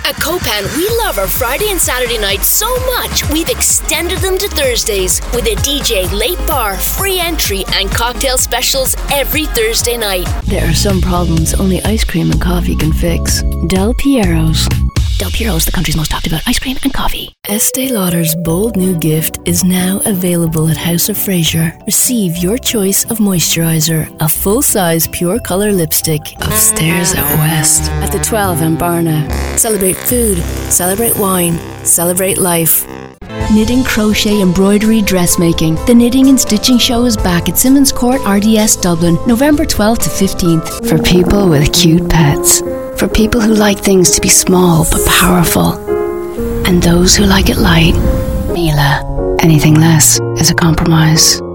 At Copan, we love our Friday and Saturday nights so much, we've extended them to Thursdays with a DJ late bar, free entry, and cocktail specials every Thursday night. There are some problems only ice cream and coffee can fix. Del Piero's. Del Piero's, the country's most talked about ice cream and coffee. Estee Lauder's bold new gift is now available at House of Fraser. Receive your choice of moisturizer, a full-size pure colour lipstick, upstairs at West, at the 12 in Barna. Celebrate food, celebrate wine, celebrate life. Knitting, crochet, embroidery, dressmaking. The Knitting and Stitching Show is back at Simmons Court, RDS, Dublin, November 12th to 15th. For people with cute pets. For people who like things to be small but powerful. And those who like it light. Mila. Anything less is a compromise.